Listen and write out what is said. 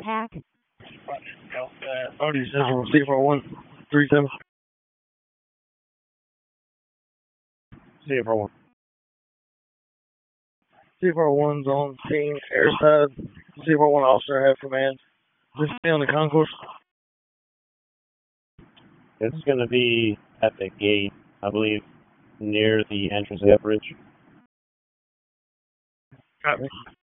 pack. Artie Central, C4137. C41. C41's on scene, airside. C41 officer have command. Just stay on the concourse. It's going to be at the gate, I believe, near the entrance of that bridge. Copy.